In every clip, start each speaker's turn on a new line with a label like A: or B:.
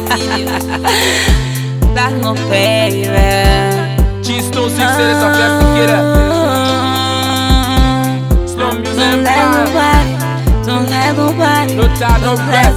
A: That no baby.
B: G-Stone 6 c'est South Africa. Slow music.
A: Don't let nobody.
B: No time, no rest.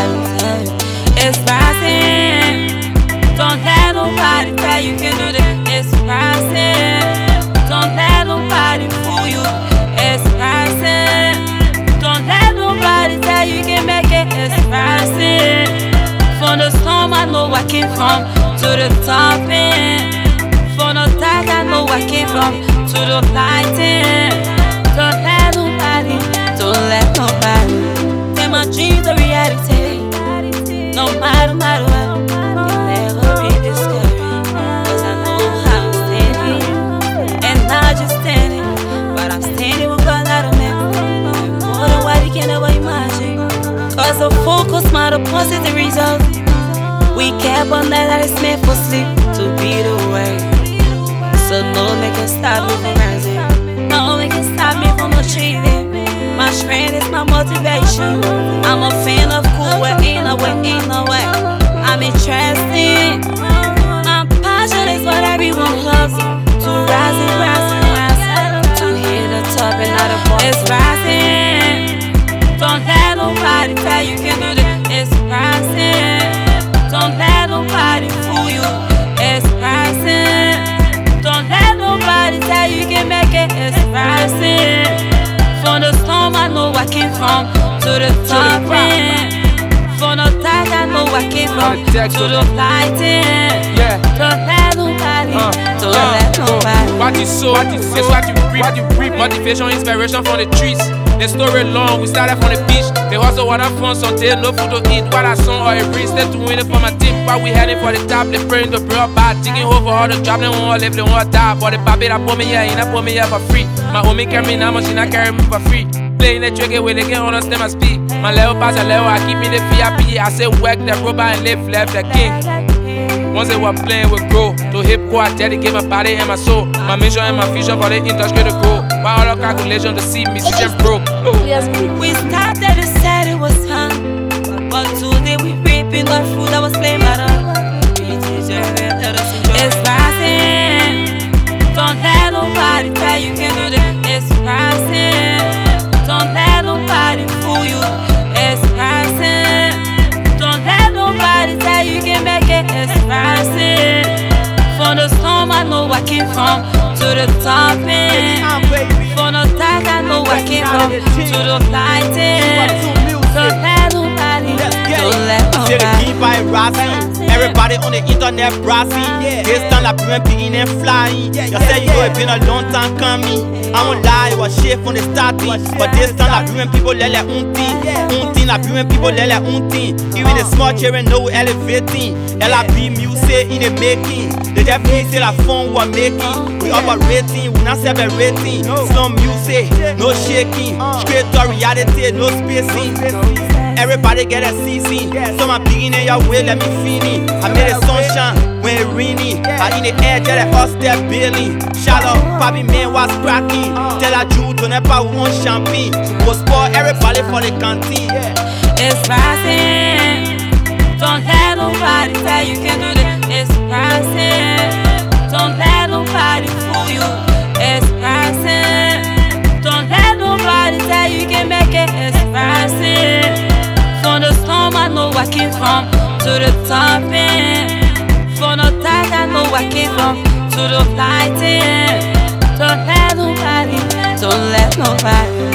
A: It's rising. Don't let nobody tell you can do this. It's rising. Don't let nobody fool you. It's rising. Don't let nobody tell you can make it. It's rising. From the storm I know I came from to the top end. From the dark I know I came from to the light end. Don't let nobody. Don't let nobody take my dreams a reality. No matter what, you'll never be discouraged. Cause I know how I'm standing. And not just standing, but I'm standing with God out of man. More than what you can ever imagine. Cause the focus matter positive results. We kept on that it's meant for sleep to be the way. So no make it stop me from rising. No make it stop me from achieving. My strength is my motivation. I'm a fan of cool way, ain't no way. I'm interested. My passion is what everyone loves. To rise and rise and rise. To hit the top and not a ball. It's rising. Don't let nobody tell you can do this. It's rising. Don't let nobody fool you. It's rising. Don't let nobody tell you can make it. It's rising. From the storm I know I came from to the top end. From the dark I know I came from to the light end. Don't let nobody, don't let nobody.
B: What you sow, it's what you reap. Motivation, inspiration from the trees. The story long, we started from the beach. They also want to fun something, no food to eat. What I saw or a breeze, step to win it for my team. While we heading for the top, they praying to bring up bad. Taking over all the job, they won't live, they won't die. But the baby that put me here, he not put me here for free. My homie carry me now, but she not carry me for free. Playing the trick where they can understand my speed. My level pass a level, I keep me the VIP. I say work the robot and live left the king. Once they were playing with grow, to hip hop, I dedicate my body and my soul. My mission and my vision for the industry to grow. By all the calculation to see me just broke.
A: We started and said it was fun, but today we reaping the fruit that was slain by the It's rising. Don't let nobody tell you can do this. It's rising. Don't let nobody fool you. It's rising. Don't let nobody tell you can make it. It's rising. From the storm I know I came from to the top end. From the dark I know I came from to the light end. Don't let nobody, don't let nobody.
C: Everybody on the internet brassing. This time la première beginning flying. You say you know it been a long time coming. I won't lie, it was shit from the starting. But this time la première people let la unti. La première people let la unti. Even the small children know elevating. LRB music in the making. The definitely say la phone we're making. We operating, we not separating. Some music, no shaking. Straight to reality, no spacing. Everybody get a CC. So my beginning your way, let me finish. I made the sunshine when it rainy. I in the air, tell the us step Billy. Shout out, Papi man was cracking. Tell a Jew to never want champagne. Was for everybody for the canteen.
A: It's rising. Don't let nobody tell you can do this. It's rising. Don't let nobody fool you. It's rising. Don't let nobody tell you can make it. It's rising. From the storm I know I came from to the top end. From the dark I know I came from to the light end. Don't let nobody, don't let nobody.